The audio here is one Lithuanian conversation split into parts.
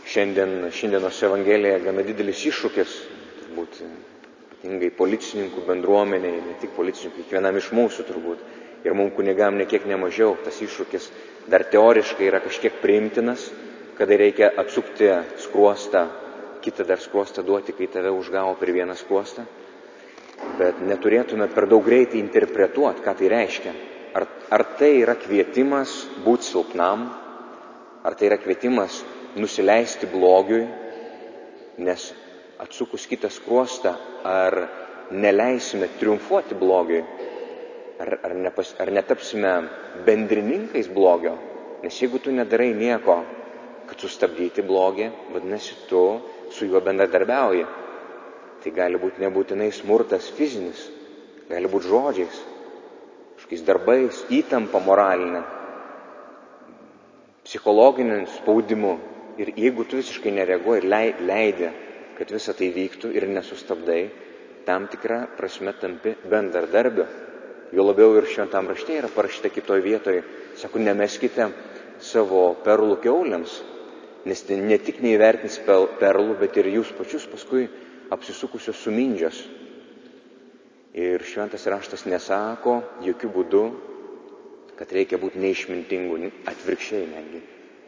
Šiandienos Evangelija gana didelis iššūkis, turbūt ypatingai policininkų bendruomeniai, ne tik policininkų, kiekvienam iš mūsų turbūt. Ir mums kunigam nekiek nemažiau tas iššūkis dar teoriškai yra kažkiek priimtinas, kada reikia atsukti skruostą, kitą dar skruostą duoti, kai tave užgavo per vieną skruostą. Bet neturėtume per daug greitai interpretuoti, ką tai reiškia. Ar tai yra kvietimas būti silpnam, ar tai yra kvietimas nusileisti blogiui, nes atsukus kitą skruostą, ar neleisime triumfuoti blogiui, ar netapsime bendrininkais blogio, nes jeigu tu nedarai nieko, kad sustabdyti blogį, vadinasi, tu su juo bendradarbiauji. Tai gali būti nebūtinai smurtas fizinis, gali būti žodžiais, kažkokiais darbais, įtampa moralinė, psichologiniu spaudimu. Ir jeigu tu visiškai nereaguoji ir leidi, kad visa tai vyktų ir nesustabdai, tam tikrą prasme tampi bendradarbiu. Jo labiau ir šventam rašte yra parašyta kitoj vietoje, sako, nemeskite savo perlų kiauliams, nes ne tik neįvertins perlų, bet ir jūs pačius paskui apsisukusios sumindžios. Ir šventas raštas nesako jokių būdų, kad reikia būti neišmintingu, atvirkščiai netgi.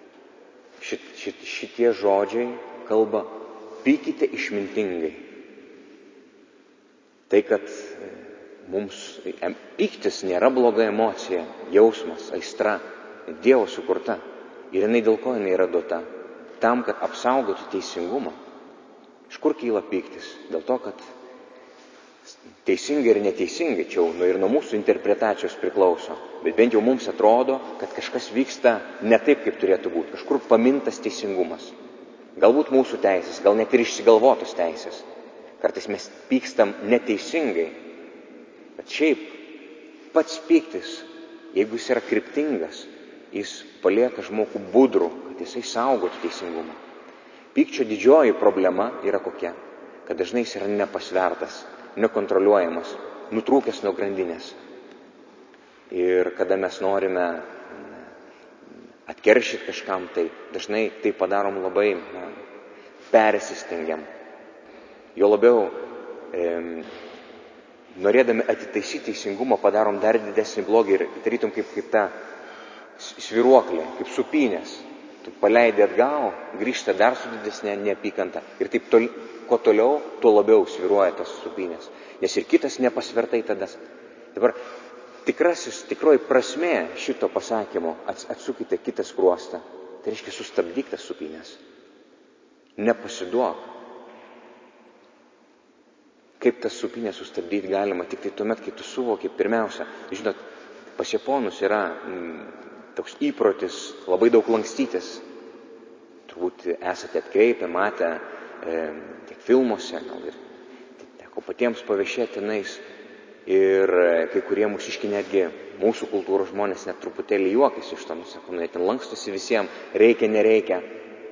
Šitie žodžiai kalba, pykite išmintingai. Tai, kad mums pyktis nėra bloga emocija, jausmas, aistra, Dievo sukurta. Ir jinai dėl ko jinai yra duota? Tam, kad apsaugotų teisingumą. Iš kur kyla pyktis? Dėl to, kad teisingai ir neteisingai, čia ir nuo mūsų interpretacijos priklauso, bet bent jau mums atrodo, kad kažkas vyksta ne taip, kaip turėtų būti, kažkur pamintas teisingumas. Galbūt mūsų teisės, gal net ir išsigalvotos teisės. Kartais mes pykstam neteisingai, bet šiaip pats pyktis, jeigu jis yra kryptingas, jis palieka žmogų budrų, kad jisai saugotų teisingumą. Pykčio didžioji problema yra kokia? Kad dažnai jis yra nepasvertas, nekontroliuojamas, nutrūkęs nuo grandinės. Ir kada mes norime atkeršyti kažkam, tai dažnai tai padarom labai persistengiam. Jo labiau, norėdami atitaisyti teisingumą, padarom dar didesnį blogį ir tarytum kaip ta svyruoklė, kaip supynės. Tu paleidi atgal, grįžta dar su didesnė neapykanta. Ir taip kuo toliau, tuo labiau svyruoja tas supynės. Nes ir kitas nepasvertai tada. Dabar tikroji prasmė šito pasakymo, atsukite kitą skruostą, tai reiškia sustabdyk tas supynės. Nepasiduok. Kaip tas supynės sustabdyti galima? Tik tai tuomet, kai tu suvoki, pirmiausia, žinot, pas japonus yra toks įprotis labai daug lankstytis. Turbūt esate atkreipę, matę tiek filmuose, gal ir teko patiems paviešėti tenais. Ir kai kurie mūsiški netgi mūsų kultūros žmonės net truputėlį juokiasi iš to, sako, jie ten lankstosi visiems, reikia, nereikia.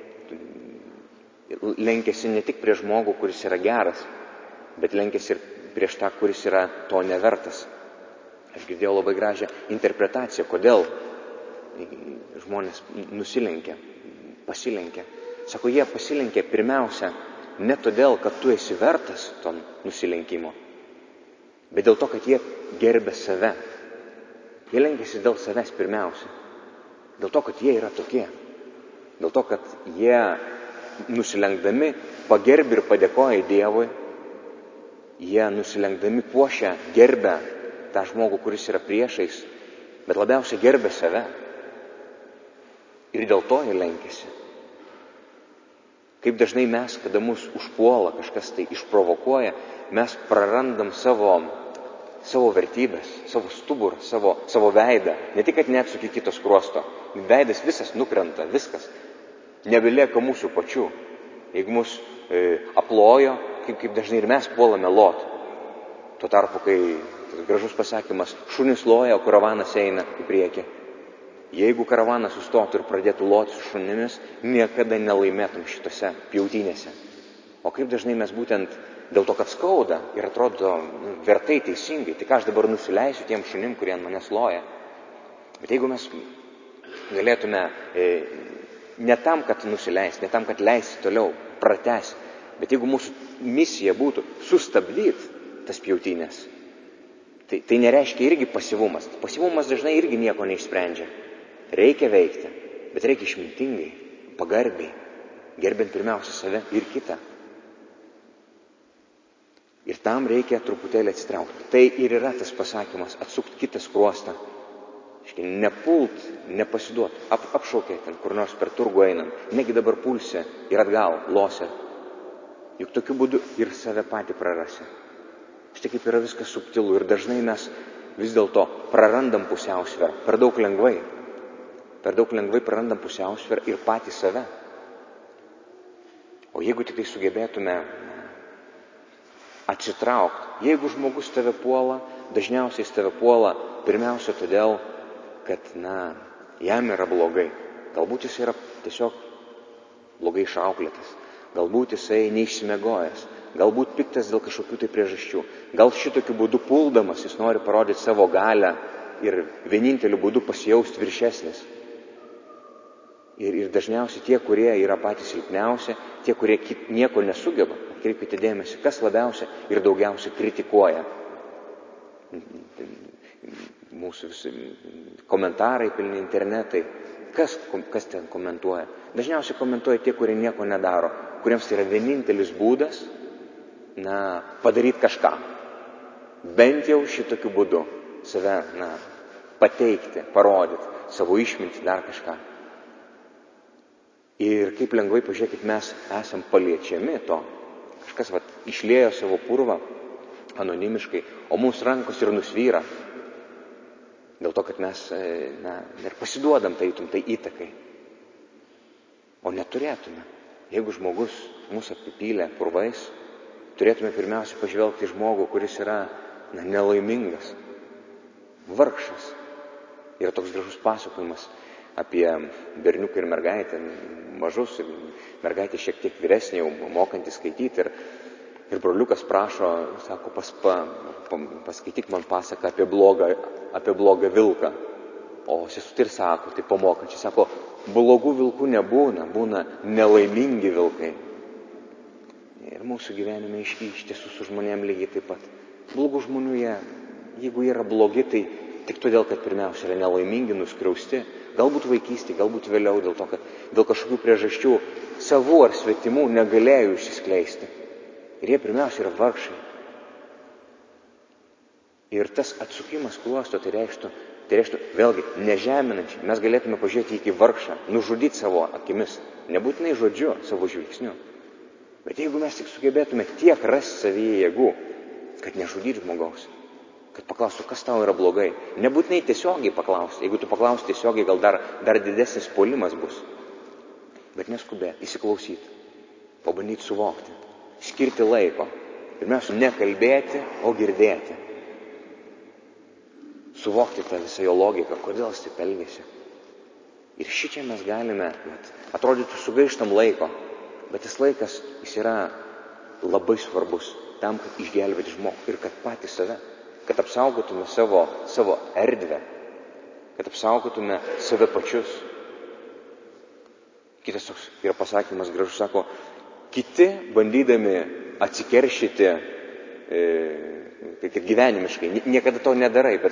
Lenkiasi ne tik prie žmogų, kuris yra geras, bet lenkiasi ir prieš tą, kuris yra to nevertas. Aš girdėjau labai gražią interpretaciją, kodėl žmonės nusilenkia, pasilenkia. Sako, jie pasilenkia pirmiausia ne todėl, kad tu esi vertas to nusilenkimo, bet dėl to, kad jie gerbia save. Jie lenkiasi dėl savęs pirmiausia. Dėl to, kad jie yra tokie. Dėl to, kad jie nusilenkdami pagerbi ir padėkoja Dievui. Jie nusilenkdami puošia, gerbia tą žmogų, kuris yra priešais, bet labiausiai gerbia save. Ir dėl to jie lenkiasi. Kaip dažnai mes, kada mus užpuola, kažkas tai išprovokuoja, mes prarandam savo vertybės, savo stuburą, savo veidą. Ne tik, kad neatsuki kito skruosto, veidas visas nukrenta, viskas. Nebelieka mūsų pačių. Jeigu mus aplojo, kaip dažnai ir mes puolame lot. Tuo tarpu, kai gražus pasakymas, šunis loja, o karavanas eina į priekį. Jeigu karavanas sustotų ir pradėtų loti su šunimis, niekada nelaimėtum šitose pjautynėse. O kaip dažnai mes būtent dėl to, kad skauda ir atrodo vertai teisingai, tai ką aš dabar nusileisiu tiem šunim, kurie ant manęs loja. Bet jeigu mes galėtume ne tam, kad nusileis, ne tam, kad leisi toliau, pratęs. Bet jeigu mūsų misija būtų sustabdyti tas pjautynės, tai nereiškia irgi pasyvumas. Pasyvumas dažnai irgi nieko neišsprendžia. Reikia veikti, bet reikia išmintingai, pagarbiai, gerbent pirmiausia save ir kitą. Ir tam reikia truputėlį atsitraukti. Tai ir yra tas pasakymas, atsukti kitą skruostą. Nepult, nepasiduot, apšaukė ten, kur nors per turgų einam, negi dabar pulsi ir atgal, losė. Juk tokiu būdu ir save patį prarasi. Štai kaip yra viskas subtilu ir dažnai mes vis dėlto prarandam pusiausvyrą, per daug lengvai prarandam pusiausvyrą ir patį save. O jeigu tik tai sugebėtume atsitraukti, jeigu žmogus tave puola, dažniausiai jis tave puola pirmiausia todėl, kad, jam yra blogai. Galbūt jis yra tiesiog blogai išauklėtas. Galbūt jisai neišsimiegojęs. Galbūt piktas dėl kažkokių tai priežasčių. Gal šitokiu būdu puldamas jis nori parodyti savo galią ir vieninteliu būdu pasijausti viršesnis. Ir dažniausiai tie, kurie yra patys silpniausi, tie, kurie nieko nesugeba, atkreipkite dėmesį, kas labiausia ir daugiausiai kritikuoja. Mūsų visi komentarai pilni internetai. Kas ten komentuoja? Dažniausiai komentuoja tie, kurie nieko nedaro, kuriems tai yra vienintelis būdas padaryti kažką. Bent jau šitokiu būdu save pateikti, parodyti, savo išmintį, dar kažką. Ir kaip lengvai, pažiūrėkit, mes esam paliečiami to. Kažkas išliejo savo purvą anonimiškai, o mūsų rankos ir nusvyra. Dėl to, kad mes ir pasiduodam tai įtakai. O neturėtume. Jeigu žmogus mūsų apipylė purvais, turėtume pirmiausia pažvelgti į žmogų, kuris yra nelaimingas, vargšas. Yra toks gražus pasakojimas apie berniuką ir mergaitę, mažus, ir mergaitė šiek tiek vyresnė, jau mokantys skaityti. Ir broliukas prašo, sako, paskaityk man pasaką apie blogą vilką. O sesutė ir sako, tai pamokančiai, sako, blogų vilkų nebūna, būna nelaimingi vilkai. Ir mūsų gyvenime iš tiesų su žmonėm lygiai taip pat. Blogų žmonių jeigu jie yra blogi, tai tik todėl, kad pirmiausia yra nelaimingi, nuskriausti, galbūt vaikystė, galbūt vėliau dėl to, kad dėl kažkokių priežasčių savų ar svetimų negalėjo išsiskleisti. Ir jie pirmiausia yra vargšai. Ir tas atsukimas skruosto, tai reikštų vėlgi nežeminančiai. Mes galėtume pažiūrėti iki vargšą, nužudyti savo akimis, nebūtinai žodžiu, savo žvilgsniu. Bet jeigu mes tik sugebėtume tiek rasti savyje jėgų, kad nežudyti žmogaus, kad paklaustų, kas tau yra blogai. Nebūtinai tiesiogiai paklausti. Jeigu tu paklausi tiesiogiai, gal dar didesnis puolimas bus. Bet neskubėti, įsiklausyti, pabandyti suvokti, skirti laiko. Pirmiausia, nekalbėti, o girdėti. Suvokti tą visą jo logiką, kodėl jis taip elgiasi. Ir šičia mes galime, atrodytų, sugaištam laiko, bet tas laikas, jis yra labai svarbus tam, kad išgelbėti žmogų ir kad patys save, kad apsaugotume savo erdvę, kad apsaugotume save pačius. Kitas toks yra pasakymas gražus, sako, kiti bandydami atsikeršyti, kaip gyvenimiškai, niekada to nedarai, bet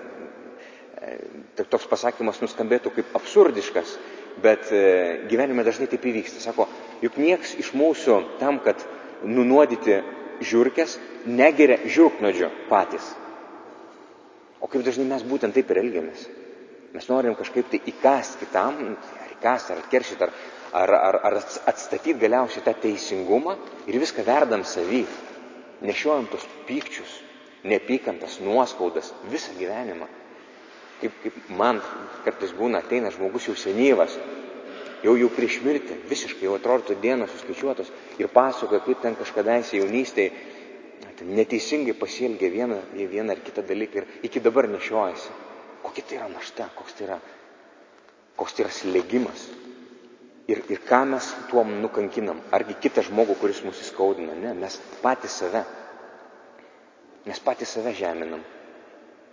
toks pasakymas nuskambėtų kaip absurdiškas, bet gyvenime dažnai taip įvyksta. Sako, juk nieks iš mūsų tam, kad nunuodyti žiurkes, negeria žiurknuodžio patys. O kaip dažnai mes būtent taip ir elgiamės. Mes norim kažkaip tai įkasti kitam, ar įkasti, ar atkeršyti, ar atstatyti galiausiai tą teisingumą ir viską verdam savy. Nešiojam tos pykčius, neapykantas, nuoskaudas visą gyvenimą. Kaip man kartais būna, ateina žmogus jau senyvas, jau prieš mirtį, visiškai jau atrodo dienos suskaičiuotos ir pasakoja, kaip ten kažkadaise jaunystėje neteisingai pasielgė vieną ar kitą dalyką ir iki dabar nešiojasi. Kokia tai yra našta, koks tai yra slėgimas. Ir ką mes tuom nukankinam? Argi kitą žmogų, kuris mus įskaudina? Ne, mes patys save. Mes patys save žeminam.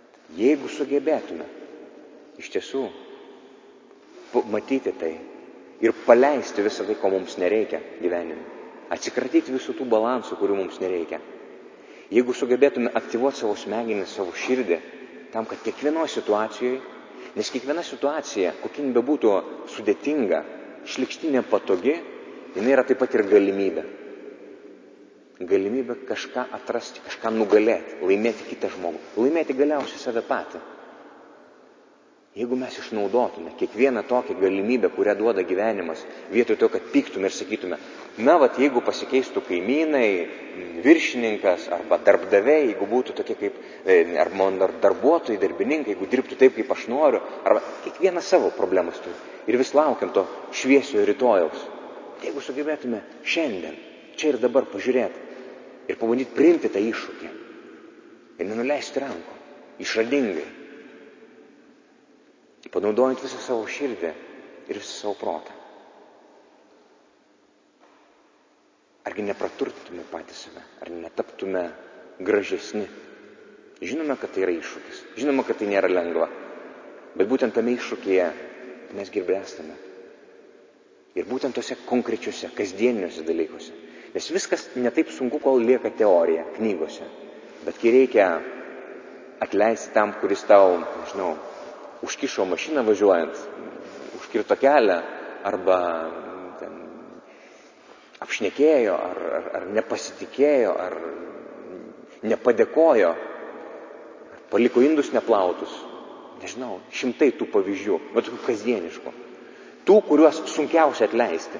Jeigu sugebėtume iš tiesų matyti tai ir paleisti visą tai, ko mums nereikia gyvenime. Atsikratyti visų tų balansų, kurių mums nereikia. Jeigu sugebėtume aktyvuoti savo smegenis, savo širdį, tam, kad kiekvienoje situacijoje, nes kiekviena situacija, kokia bebūtų sudėtinga, šlykšti, nepatogi, jinai yra taip pat ir galimybė. Galimybė kažką atrasti, kažką nugalėti, laimėti kitą žmogų, laimėti galiausiai save patį. Jeigu mes išnaudotume kiekvieną tokią galimybę, kurią duoda gyvenimas, vietoj to, kad pyktume ir sakytume, jeigu pasikeistų kaimynai, viršininkas arba darbdaviai, jeigu būtų tokie kaip, ar darbuotojai, darbininkai, jeigu dirbtų taip, kaip aš noriu, arba kiekvieną savo problemas turi. Ir vis laukiam to šviesiojo rytojaus. Jeigu sugebėtume šiandien, čia ir dabar pažiūrėti ir pabandyti priimti tą iššūkį ir nenuleisti rankų, išradingai, panaudojant visą savo širdį ir visą savo protą. Argi nepraturtume patys save, ar netaptume gražesni. Žinome, kad tai yra iššūkis, žinome, kad tai nėra lengva, bet būtent tame iššūkyje mes bręstame. Ir būtent tose konkrečiuose, kasdieniuose dalykuose. Nes viskas netaip sunku, kol lieka teorija knygose. Bet kai reikia atleisti tam, kuris tau, užkišo mašiną važiuojant, užkirto kelią, arba apšnekėjo, ar nepasitikėjo, ar nepadėkojo, ar paliko indus neplautus. Šimtai tų pavyzdžių, bet tokių kasdieniškų. Tų, kuriuos sunkiausia atleisti.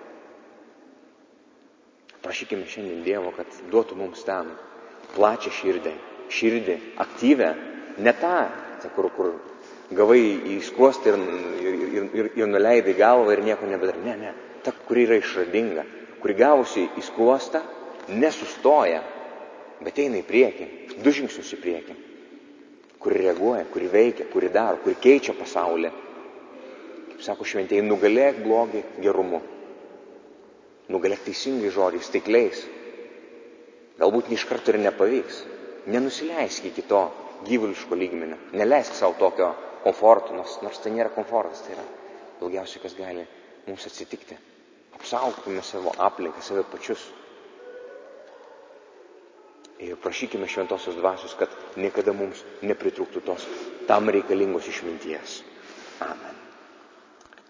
Prašykime šiandien Dievo, kad duotų mums tam plačią širdį, aktyvę, ne tą, kur gavai į skruostą ir nuleidai galvą ir nieko nebedarai. Ne, ta, kuri yra išradinga, kuri gavusi į skruostą, nesustoja, bet eina į priekį, 2 žingsnius į priekį, kuri reaguoja, kuri veikia, kuri daro, kuri keičia pasaulį. Kaip sako šventieji, nugalėk blogį gerumu, nugalėk teisingai žodžiais, taikliais. Galbūt iš karto ir nepavyks. Nenusileisk iki to gyvuliško lygmenio, neleisk savo tokio komforto, nors tai nėra komfortas, tai yra daugiausiai, kas gali mums atsitikti. Apsaugokime savo aplinką, save pačius. Ir prašykime šventosios dvasios, kad niekada mums nepritrūktų tos tam reikalingos išminties. Amen.